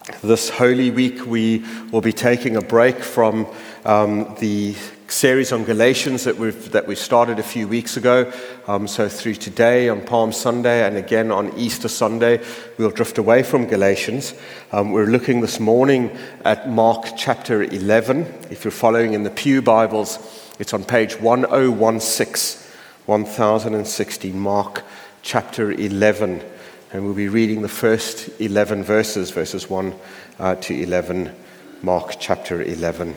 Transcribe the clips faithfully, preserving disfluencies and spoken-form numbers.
This Holy Week, we will be taking a break from um, the series on Galatians that we've that we started a few weeks ago. Um, so through today on Palm Sunday and again on Easter Sunday, we'll drift away from Galatians. Um, we're looking this morning at Mark chapter eleven. If you're following in the Pew Bibles, it's on page one thousand sixteen, one thousand sixteen, Mark chapter eleven. And we'll be reading the first eleven verses, verses one uh, to eleven, Mark chapter eleven.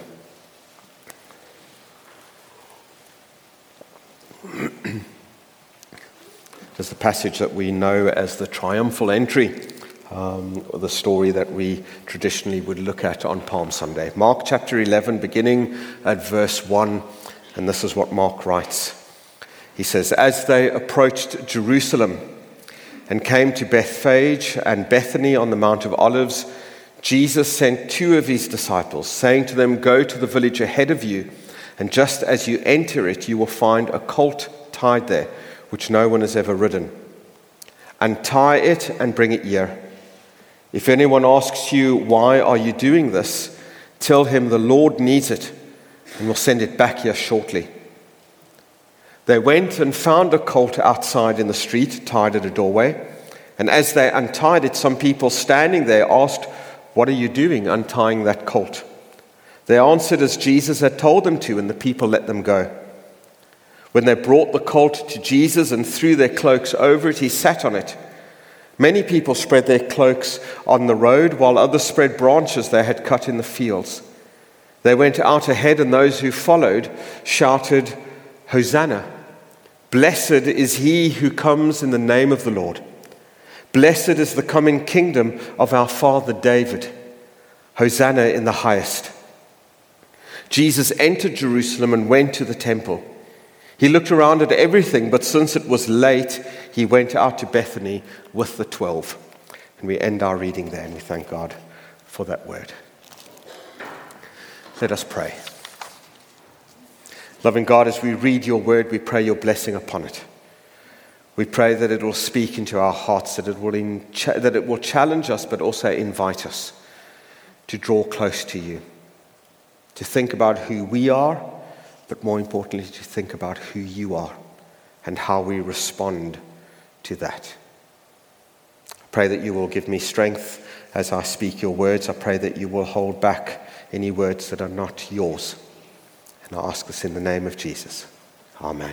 There's the passage that we know as the triumphal entry, um, or the story that we traditionally would look at on Palm Sunday. Mark chapter eleven, beginning at verse one, and this is what Mark writes. He says, "As they approached Jerusalem and came to Bethphage and Bethany on the Mount of Olives, Jesus sent two of his disciples, saying to them, 'Go to the village ahead of you, and just as you enter it, you will find a colt tied there, which no one has ever ridden. Untie it and bring it here. If anyone asks you, why are you doing this, tell him the Lord needs it, and will send it back here shortly.' They went and found a colt outside in the street, tied at a doorway. And as they untied it, some people standing there asked, 'What are you doing untying that colt?' They answered as Jesus had told them to, and the people let them go. When they brought the colt to Jesus and threw their cloaks over it, he sat on it. Many people spread their cloaks on the road, while others spread branches they had cut in the fields. They went out ahead, and those who followed shouted, 'Hosanna! Blessed is he who comes in the name of the Lord. Blessed is the coming kingdom of our father David. Hosanna in the highest.' Jesus entered Jerusalem and went to the temple. He looked around at everything, but since it was late, he went out to Bethany with the twelve." And we end our reading there, and we thank God for that word. Let us pray. Loving God, as we read your word, we pray your blessing upon it. We pray that it will speak into our hearts, that it will in, that it will challenge us, but also invite us to draw close to you, to think about who we are, but more importantly, to think about who you are and how we respond to that. I pray that you will give me strength as I speak your words. I pray that you will hold back any words that are not yours. And I ask this in the name of Jesus. Amen.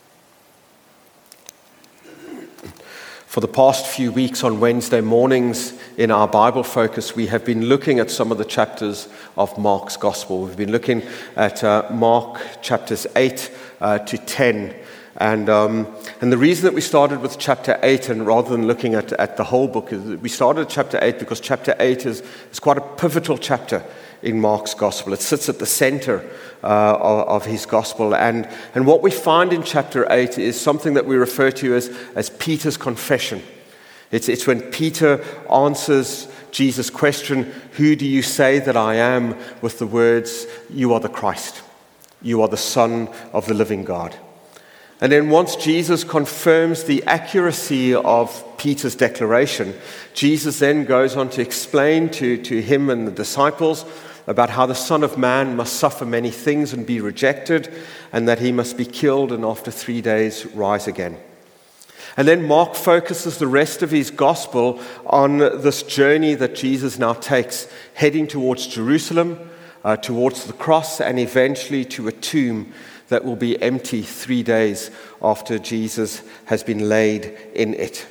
For the past few weeks on Wednesday mornings in our Bible focus, we have been looking at some of the chapters of Mark's Gospel. We've been looking at uh, Mark chapters eight uh, to ten. And um, and the reason that we started with chapter eight, and rather than looking at, at the whole book, is that we started at chapter eight because chapter eight is, is quite a pivotal chapter in Mark's Gospel. It sits at the center uh, of, of his Gospel. And, and what we find in chapter eight is something that we refer to as, as Peter's confession. It's, it's when Peter answers Jesus' question, "Who do you say that I am?" with the words, "You are the Christ. You are the Son of the living God." And then once Jesus confirms the accuracy of Peter's declaration, Jesus then goes on to explain to, to him and the disciples about how the Son of Man must suffer many things and be rejected, and that he must be killed and after three days rise again. And then Mark focuses the rest of his gospel on this journey that Jesus now takes, heading towards Jerusalem, uh, towards the cross, and eventually to a tomb that will be empty three days after Jesus has been laid in it.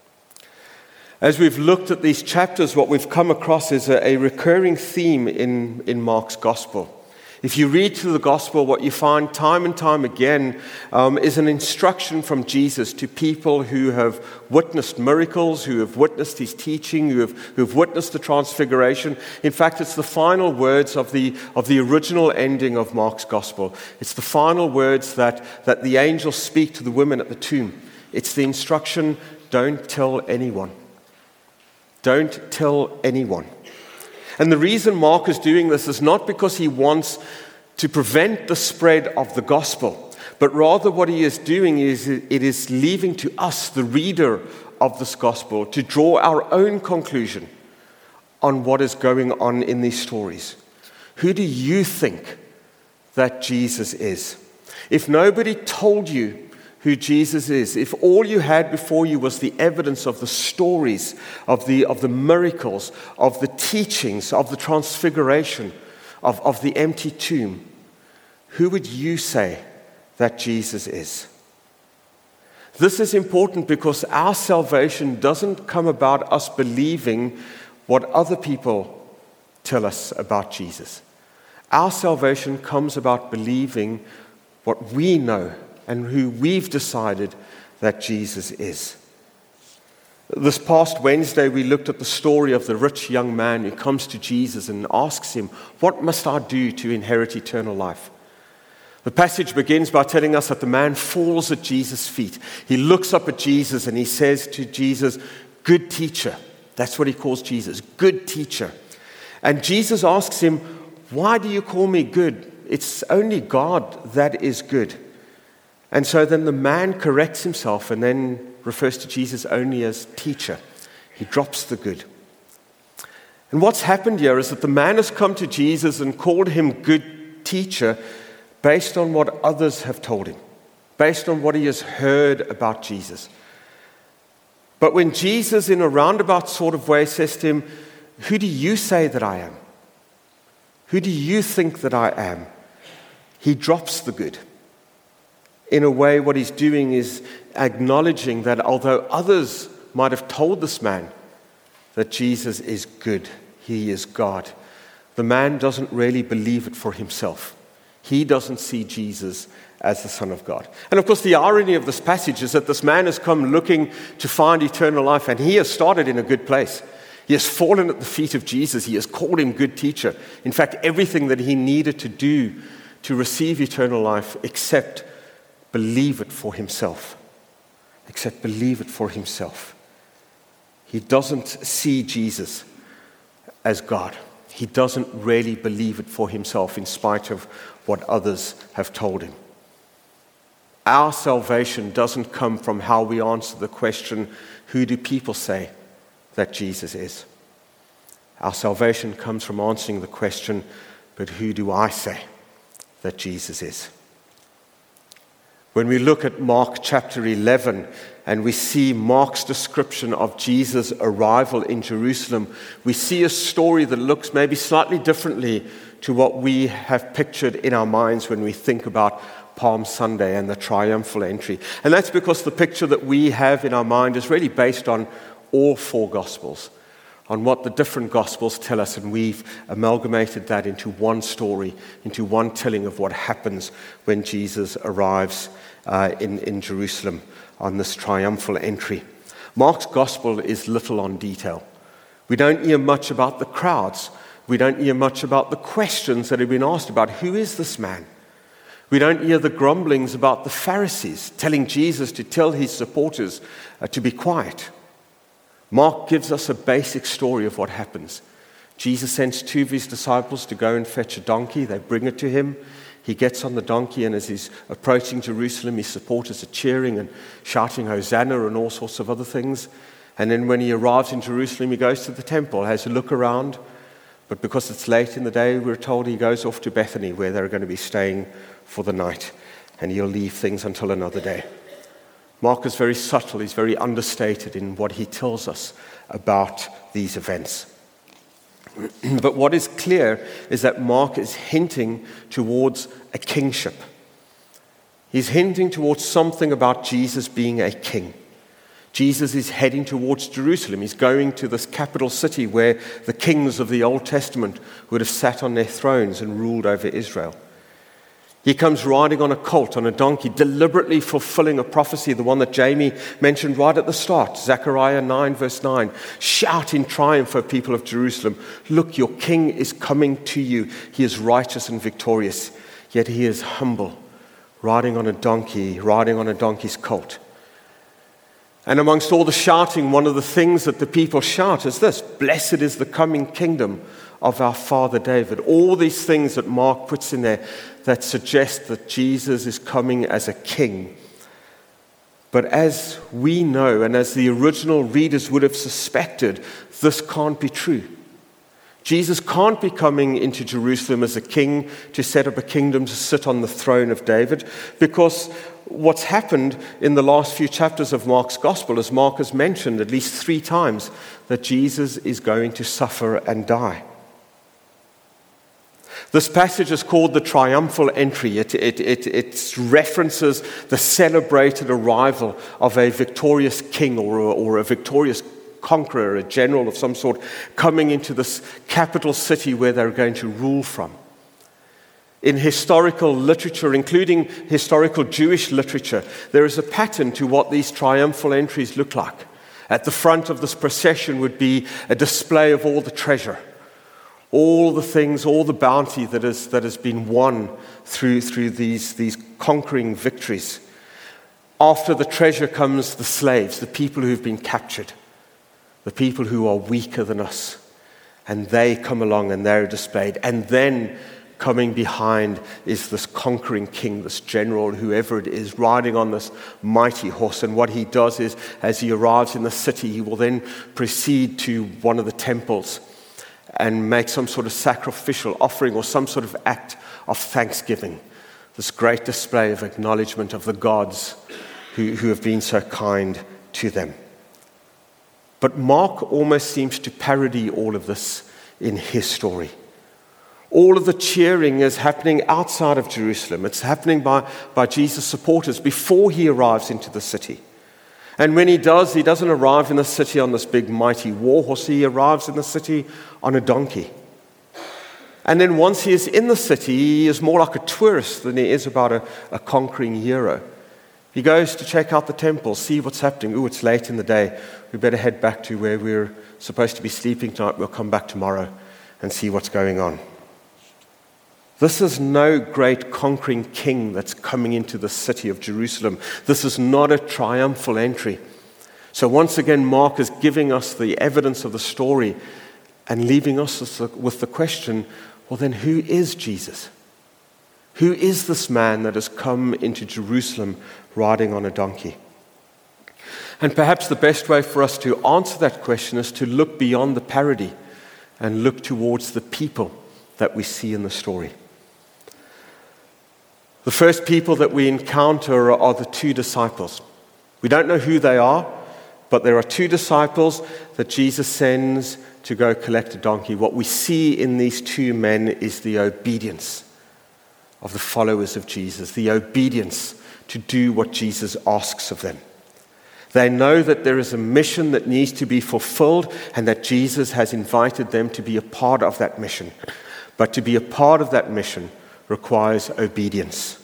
As we've looked at these chapters, what we've come across is a, a recurring theme in, in Mark's Gospel. If you read through the Gospel, what you find time and time again um, is an instruction from Jesus to people who have witnessed miracles, who have witnessed his teaching, who have, who have witnessed the transfiguration. In fact, it's the final words of the, of the original ending of Mark's Gospel. It's the final words that, that the angels speak to the women at the tomb. It's the instruction, don't tell anyone. Don't tell anyone. And the reason Mark is doing this is not because he wants to prevent the spread of the gospel, but rather what he is doing is it is leaving to us, the reader of this gospel, to draw our own conclusion on what is going on in these stories. Who do you think that Jesus is? If nobody told you who Jesus is, if all you had before you was the evidence of the stories, of the, of the miracles, of the teachings, of the transfiguration, of, of the empty tomb, who would you say that Jesus is? This is important because our salvation doesn't come about us believing what other people tell us about Jesus. Our salvation comes about believing what we know and who we've decided that Jesus is. This past Wednesday, we looked at the story of the rich young man who comes to Jesus and asks him, "What must I do to inherit eternal life?" The passage begins by telling us that the man falls at Jesus' feet. He looks up at Jesus and he says to Jesus, "Good teacher." That's what he calls Jesus, good teacher. And Jesus asks him, "Why do you call me good? It's only God that is good." And so then the man corrects himself and then refers to Jesus only as teacher. He drops the good. And what's happened here is that the man has come to Jesus and called him good teacher based on what others have told him, based on what he has heard about Jesus. But when Jesus, in a roundabout sort of way, says to him, "Who do you say that I am? Who do you think that I am?" he drops the good. In a way, what he's doing is acknowledging that although others might have told this man that Jesus is good, he is God, the man doesn't really believe it for himself. He doesn't see Jesus as the Son of God. And of course, the irony of this passage is that this man has come looking to find eternal life, and he has started in a good place. He has fallen at the feet of Jesus. He has called him good teacher. In fact, everything that he needed to do to receive eternal life except believe it for himself. Except believe it for himself. He doesn't see Jesus as God. He doesn't really believe it for himself in spite of what others have told him. Our salvation doesn't come from how we answer the question, who do people say that Jesus is? Our salvation comes from answering the question, but who do I say that Jesus is? When we look at Mark chapter eleven and we see Mark's description of Jesus' arrival in Jerusalem, we see a story that looks maybe slightly differently to what we have pictured in our minds when we think about Palm Sunday and the triumphal entry. And that's because the picture that we have in our mind is really based on all four Gospels, on what the different Gospels tell us, and we've amalgamated that into one story, into one telling of what happens when Jesus arrives uh, in, in Jerusalem on this triumphal entry. Mark's Gospel is little on detail. We don't hear much about the crowds. We don't hear much about the questions that have been asked about, who is this man? We don't hear the grumblings about the Pharisees telling Jesus to tell his supporters uh, to be quiet. Mark gives us a basic story of what happens. Jesus sends two of his disciples to go and fetch a donkey. They bring it to him. He gets on the donkey, and as he's approaching Jerusalem, his supporters are cheering and shouting Hosanna and all sorts of other things. And then when he arrives in Jerusalem, he goes to the temple, has a look around. But because it's late in the day, we're told he goes off to Bethany, where they're going to be staying for the night. And he'll leave things until another day. Mark is very subtle, he's very understated in what he tells us about these events. But what is clear is that Mark is hinting towards a kingship. He's hinting towards something about Jesus being a king. Jesus is heading towards Jerusalem. He's going to this capital city where the kings of the Old Testament would have sat on their thrones and ruled over Israel. He comes riding on a colt, on a donkey, deliberately fulfilling a prophecy, the one that Jamie mentioned right at the start, Zechariah nine, verse nine. Shout in triumph, O people of Jerusalem. Look, your king is coming to you. He is righteous and victorious, yet he is humble, riding on a donkey, riding on a donkey's colt. And amongst all the shouting, one of the things that the people shout is this: blessed is the coming kingdom of our father David. All these things that Mark puts in there that suggest that Jesus is coming as a king. But as we know, and as the original readers would have suspected, this can't be true. Jesus can't be coming into Jerusalem as a king to set up a kingdom to sit on the throne of David, because what's happened in the last few chapters of Mark's gospel is Mark has mentioned at least three times that Jesus is going to suffer and die. This passage is called the triumphal entry. It, it, it, it references the celebrated arrival of a victorious king or a, or a victorious conqueror, a general of some sort, coming into this capital city where they're going to rule from. In historical literature, including historical Jewish literature, there is a pattern to what these triumphal entries look like. At the front of this procession would be a display of all the treasure, all the things, all the bounty that, is, that has been won through, through these, these conquering victories. After the treasure comes the slaves, the people who've been captured, the people who are weaker than us, and they come along and they're displayed. And then coming behind is this conquering king, this general, whoever it is, riding on this mighty horse. And what he does is, as he arrives in the city, he will then proceed to one of the temples and make some sort of sacrificial offering or some sort of act of thanksgiving. This great display of acknowledgement of the gods who, who have been so kind to them. But Mark almost seems to parody all of this in his story. All of the cheering is happening outside of Jerusalem. It's happening by, by Jesus' supporters before he arrives into the city. And when he does, he doesn't arrive in the city on this big mighty war horse. He arrives in the city on a donkey. And then once he is in the city, he is more like a tourist than he is about a, a conquering hero. He goes to check out the temple, see what's happening. Ooh, it's late in the day. We better head back to where we're supposed to be sleeping tonight. We'll come back tomorrow and see what's going on. This is no great conquering king that's coming into the city of Jerusalem. This is not a triumphal entry. So once again, Mark is giving us the evidence of the story and leaving us with the question, well then, who is Jesus? Who is this man that has come into Jerusalem riding on a donkey? And perhaps the best way for us to answer that question is to look beyond the parody and look towards the people that we see in the story. The first people that we encounter are the two disciples. We don't know who they are, but there are two disciples that Jesus sends to go collect a donkey. What we see in these two men is the obedience of the followers of Jesus, the obedience to do what Jesus asks of them. They know that there is a mission that needs to be fulfilled and that Jesus has invited them to be a part of that mission. But to be a part of that mission requires obedience.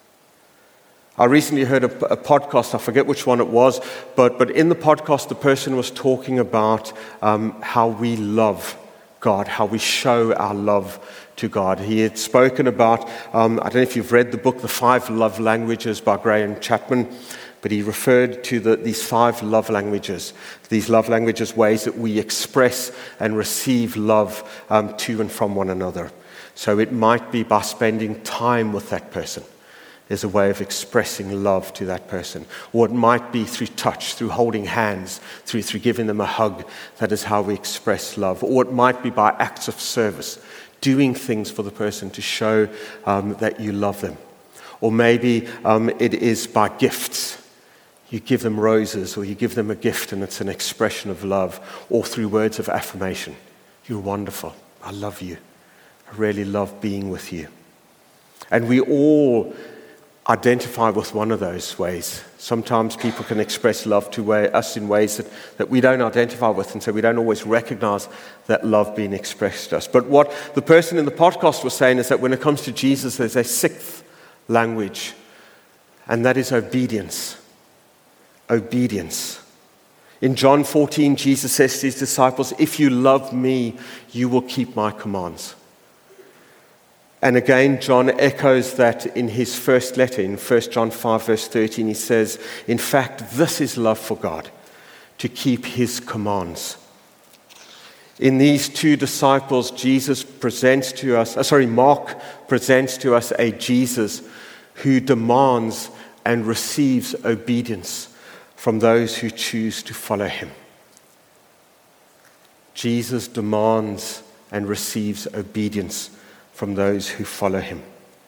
I recently heard a, a podcast, I forget which one it was, but, but in the podcast the person was talking about um, how we love God, how we show our love to God. He had spoken about, um, I don't know if you've read the book, The Five Love Languages by Graham Chapman, but he referred to the, these five love languages, these love languages, ways that we express and receive love um, to and from one another. So it might be by spending time with that person is a way of expressing love to that person. Or it might be through touch, through holding hands, through, through giving them a hug. That is how we express love. Or it might be by acts of service, doing things for the person to show um, that you love them. Or maybe um, it is by gifts. You give them roses or you give them a gift and it's an expression of love. Or through words of affirmation. You're wonderful. I love you. I really love being with you. And we all identify with one of those ways. Sometimes people can express love to way, us in ways that, that we don't identify with, and so we don't always recognize that love being expressed to us. But what the person in the podcast was saying is that when it comes to Jesus, there's a sixth language, and that is obedience. Obedience. In John fourteen, Jesus says to his disciples, "If you love me, you will keep my commands." And again, John echoes that in his first letter, in First John five, verse thirteen. He says, "In fact, this is love for God, to keep his commands." In these two disciples, Jesus presents to us, uh, sorry, Mark presents to us a Jesus who demands and receives obedience from those who choose to follow him. Jesus demands and receives obedience from those who follow him.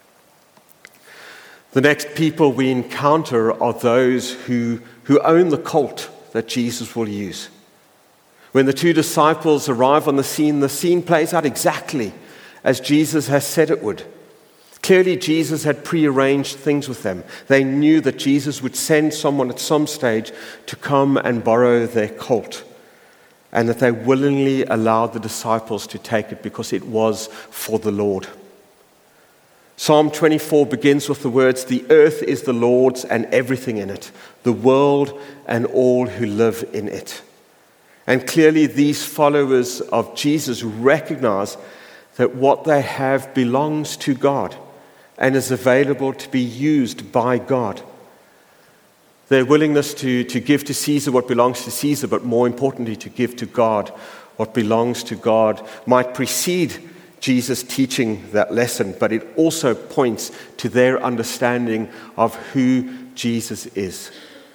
The next people we encounter are those who, who own the colt that Jesus will use. When the two disciples arrive on the scene, the scene plays out exactly as Jesus has said it would. Clearly, Jesus had prearranged things with them. They knew that Jesus would send someone at some stage to come and borrow their colt, and that they willingly allowed the disciples to take it because it was for the Lord. Psalm twenty-four begins with the words, "The earth is the Lord's and everything in it, the world and all who live in it." And clearly these followers of Jesus recognize that what they have belongs to God and is available to be used by God. Their willingness to, to give to Caesar what belongs to Caesar, but more importantly to give to God what belongs to God, might precede Jesus teaching that lesson, but it also points to their understanding of who Jesus is.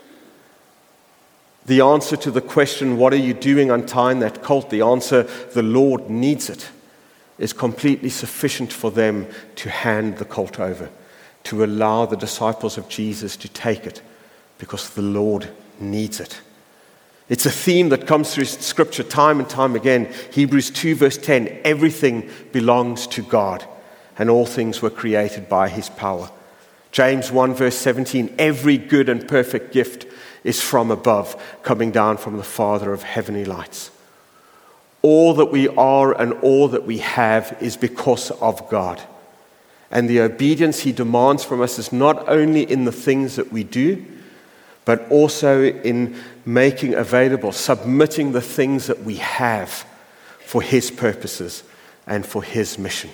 The answer to the question, what are you doing untying that colt? The answer, the Lord needs it, is completely sufficient for them to hand the colt over, to allow the disciples of Jesus to take it, because the Lord needs it. It's a theme that comes through Scripture time and time again. Hebrews two verse ten, everything belongs to God, and all things were created by his power. James one verse seventeen, every good and perfect gift is from above, coming down from the Father of heavenly lights. All that we are and all that we have is because of God. And the obedience he demands from us is not only in the things that we do, but also in making available, submitting the things that we have for his purposes and for his mission.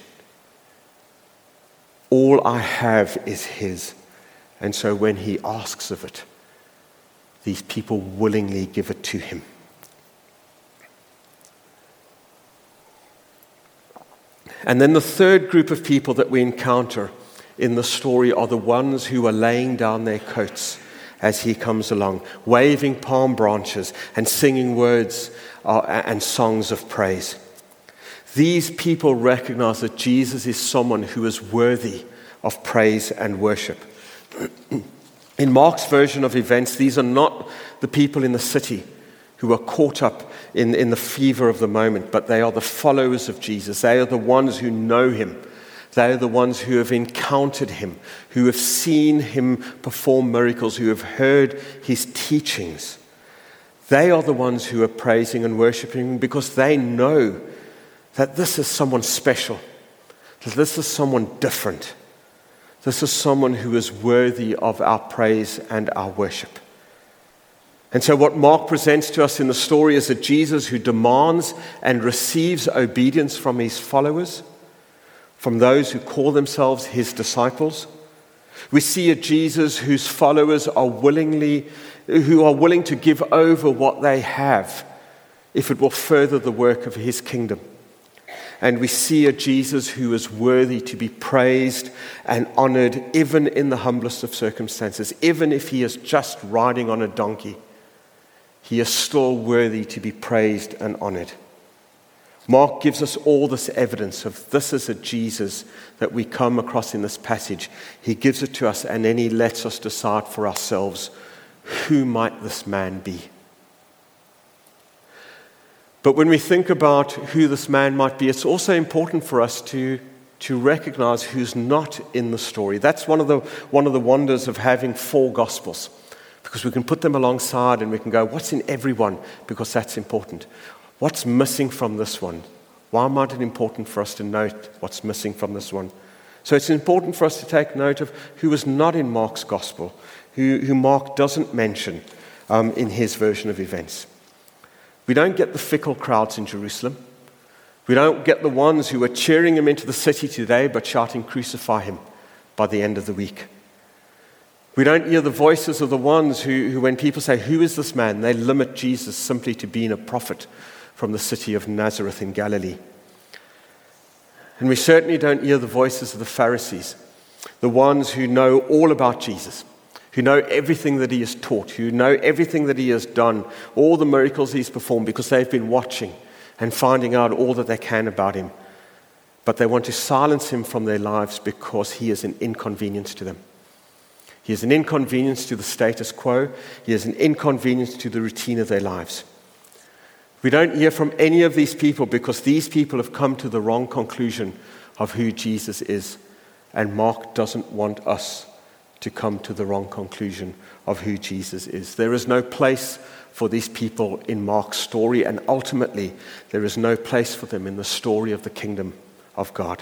All I have is his. And so when he asks of it, these people willingly give it to him. And then the third group of people that we encounter in the story are the ones who are laying down their coats as he comes along, waving palm branches and singing words uh, and songs of praise. These people recognize that Jesus is someone who is worthy of praise and worship. In Mark's version of events, these are not the people in the city who are caught up in, in the fever of the moment, but they are the followers of Jesus. They are the ones who know him. They are the ones who have encountered him, who have seen him perform miracles, who have heard his teachings. They are the ones who are praising and worshiping him because they know that this is someone special, that this is someone different. This is someone who is worthy of our praise and our worship. And so what Mark presents to us in the story is a Jesus who demands and receives obedience from his followers, from those who call themselves his disciples. We see a Jesus whose followers are willingly, who are willing to give over what they have if it will further the work of his kingdom. And we see a Jesus who is worthy to be praised and honored even in the humblest of circumstances. Even if he is just riding on a donkey, he is still worthy to be praised and honored. Mark gives us all this evidence of this is a Jesus that we come across in this passage. He gives it to us, and then he lets us decide for ourselves, who might this man be? But when we think about who this man might be, it's also important for us to, to recognize who's not in the story. That's one of the, one of the wonders of having four Gospels, because we can put them alongside and we can go, what's in everyone? Because that's important. What's missing from this one? Why might it be important for us to note what's missing from this one? So it's important for us to take note of who is not in Mark's Gospel, who, who Mark doesn't mention um, in his version of events. We don't get the fickle crowds in Jerusalem. We don't get the ones who are cheering him into the city today but shouting, "Crucify him," by the end of the week. We don't hear the voices of the ones who, who when people say, "Who is this man?" they limit Jesus simply to being a prophet from the city of Nazareth in Galilee. And we certainly don't hear the voices of the Pharisees, the ones who know all about Jesus, who know everything that he has taught, who know everything that he has done, all the miracles he's performed, because they've been watching and finding out all that they can about him. But they want to silence him from their lives because he is an inconvenience to them. He is an inconvenience to the status quo. He is an inconvenience to the routine of their lives. We don't hear from any of these people because these people have come to the wrong conclusion of who Jesus is. And Mark doesn't want us to come to the wrong conclusion of who Jesus is. There is no place for these people in Mark's story, and ultimately, there is no place for them in the story of the kingdom of God.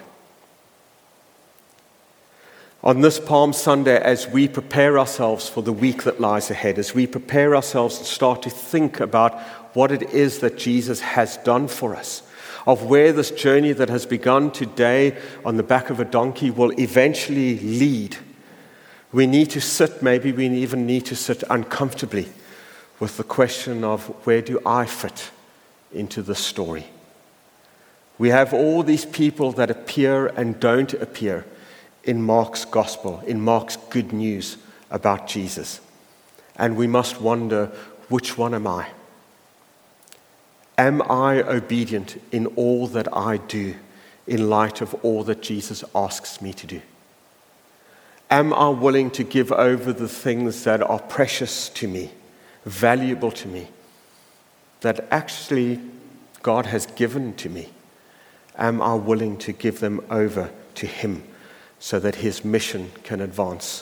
On this Palm Sunday, as we prepare ourselves for the week that lies ahead, as we prepare ourselves to start to think about what it is that Jesus has done for us, of where this journey that has begun today on the back of a donkey will eventually lead, we need to sit, maybe we even need to sit uncomfortably with the question of, where do I fit into this story? We have all these people that appear and don't appear in Mark's gospel, in Mark's good news about Jesus. And we must wonder, which one am I? Am I obedient in all that I do in light of all that Jesus asks me to do? Am I willing to give over the things that are precious to me, valuable to me, that actually God has given to me? Am I willing to give them over to him so that his mission can advance?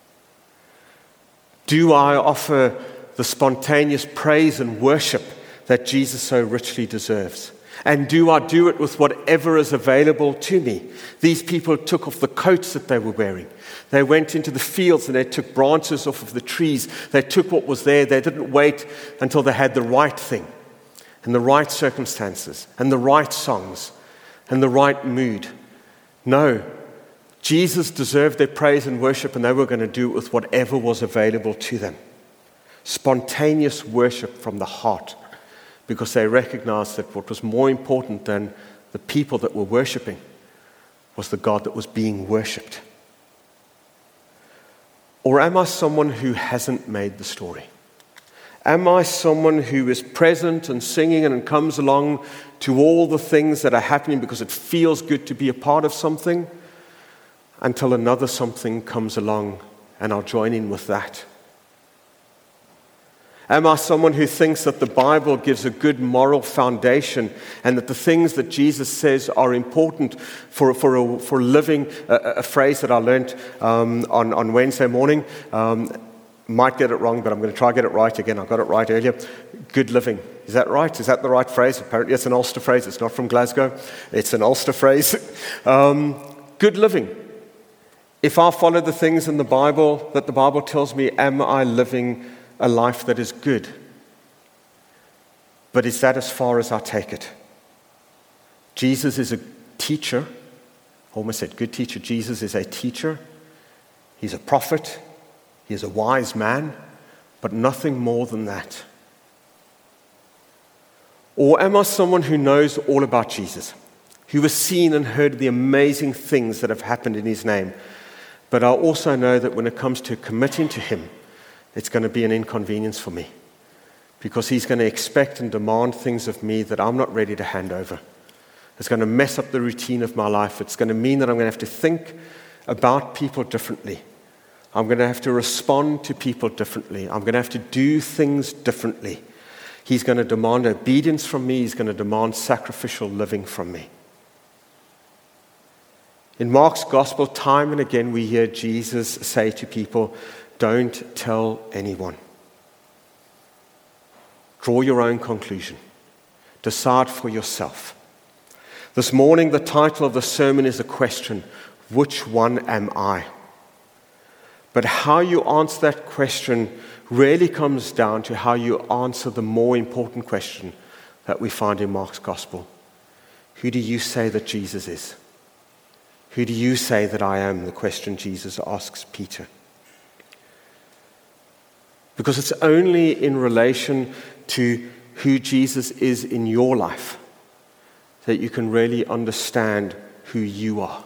Do I offer the spontaneous praise and worship that Jesus so richly deserves? And do I do it with whatever is available to me? These people took off the coats that they were wearing. They went into the fields and they took branches off of the trees. They took what was there. They didn't wait until they had the right thing and the right circumstances and the right songs and the right mood. No, Jesus deserved their praise and worship, and they were going to do it with whatever was available to them. Spontaneous worship from the heart, because they recognized that what was more important than the people that were worshiping was the God that was being worshipped. Or am I someone who hasn't made the story? Am I someone who is present and singing and comes along to all the things that are happening because it feels good to be a part of something, until another something comes along and I'll join in with that? Am I someone who thinks that the Bible gives a good moral foundation and that the things that Jesus says are important for, for, a, for living, a, a phrase that I learned um, on, on Wednesday morning, um, might get it wrong, but I'm going to try to get it right again. I got it right earlier. Good living. Is that right? Is that the right phrase? Apparently it's an Ulster phrase. It's not from Glasgow. It's an Ulster phrase. um, good living. If I follow the things in the Bible that the Bible tells me, am I living a life that is good? But is that as far as I take it? Jesus is a teacher. I almost said good teacher. Jesus is a teacher. He's a prophet. He is a wise man, but nothing more than that. Or am I someone who knows all about Jesus, who has seen and heard the amazing things that have happened in his name, but I also know that when it comes to committing to him, it's going to be an inconvenience for me, because he's going to expect and demand things of me that I'm not ready to hand over. It's going to mess up the routine of my life. It's going to mean that I'm going to have to think about people differently. I'm going to have to respond to people differently. I'm going to have to do things differently. He's going to demand obedience from me. He's going to demand sacrificial living from me. In Mark's gospel, time and again we hear Jesus say to people, don't tell anyone. Draw your own conclusion. Decide for yourself. This morning, the title of the sermon is a question: which one am I? But how you answer that question really comes down to how you answer the more important question that we find in Mark's gospel. Who do you say that Jesus is? Who do you say that I am? The question Jesus asks Peter. Because it's only in relation to who Jesus is in your life that you can really understand who you are.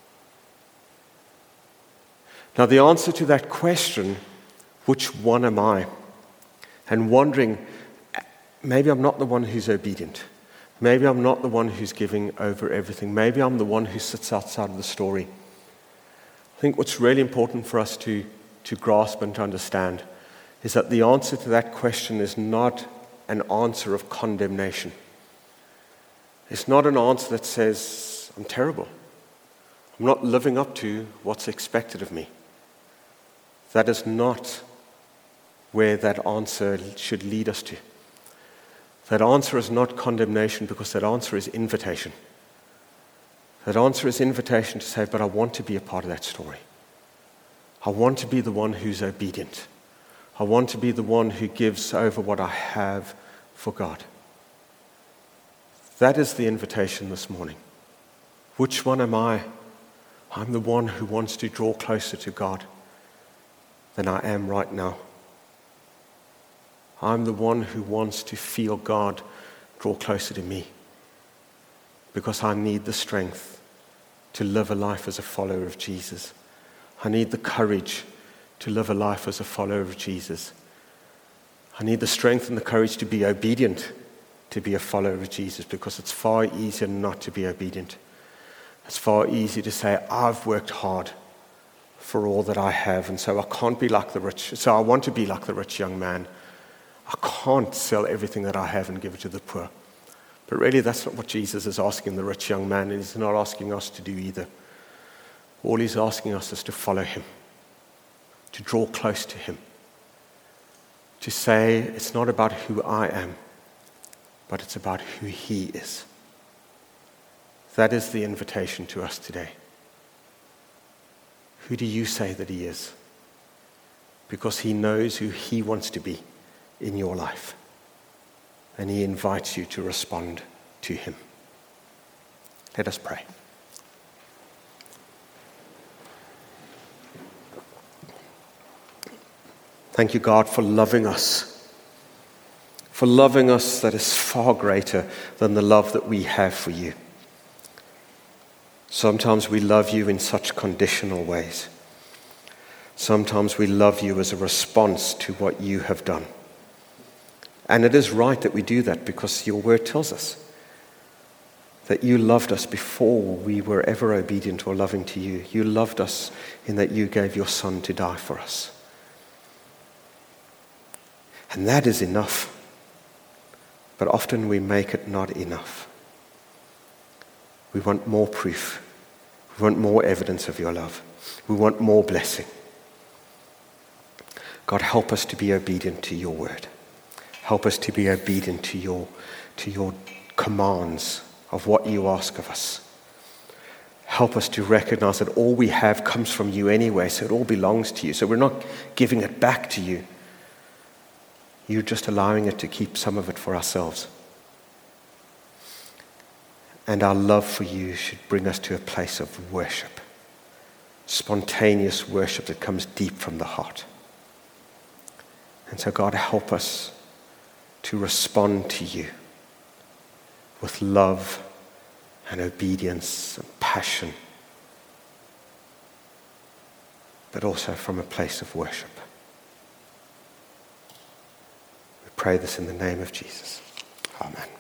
Now, the answer to that question, which one am I? And wondering, maybe I'm not the one who's obedient. Maybe I'm not the one who's giving over everything. Maybe I'm the one who sits outside of the story. I think what's really important for us to, to grasp and to understand is that the answer to that question is not an answer of condemnation. It's not an answer that says, I'm terrible. I'm not living up to what's expected of me. That is not where that answer should lead us to. That answer is not condemnation, because that answer is invitation. That answer is invitation to say, but I want to be a part of that story. I want to be the one who's obedient. I want to be the one who gives over what I have for God. That is the invitation this morning. Which one am I? I'm the one who wants to draw closer to God than I am right now. I'm the one who wants to feel God draw closer to me, because I need the strength to live a life as a follower of Jesus. I need the courage to live a life as a follower of Jesus. I need the strength and the courage to be obedient to be a follower of Jesus, because it's far easier not to be obedient. It's far easier to say, I've worked hard for all that I have, and so I can't be like the rich. So I want to be like the rich young man. I can't sell everything that I have and give it to the poor. But really, that's not what Jesus is asking the rich young man, and he's not asking us to do either. All he's asking us is to follow him, to draw close to him, to say it's not about who I am, but it's about who he is. That is the invitation to us today. Who do you say that he is? Because he knows who he wants to be in your life. And he invites you to respond to him. Let us pray. Thank you, God, for loving us. For loving us that is far greater than the love that we have for you. Sometimes we love you in such conditional ways. Sometimes we love you as a response to what you have done. And it is right that we do that, because your word tells us that you loved us before we were ever obedient or loving to you. You loved us in that you gave your Son to die for us. And that is enough. But often we make it not enough. We want more proof. We want more evidence of your love. We want more blessing. God, help us to be obedient to your word. Help us to be obedient to your, to your commands of what you ask of us. Help us to recognize that all we have comes from you anyway, so it all belongs to you. So we're not giving it back to you. You're just allowing it to keep some of it for ourselves. And our love for you should bring us to a place of worship. Spontaneous worship that comes deep from the heart. And so, God, help us to respond to you with love and obedience and passion, but also from a place of worship. We pray this in the name of Jesus. Amen.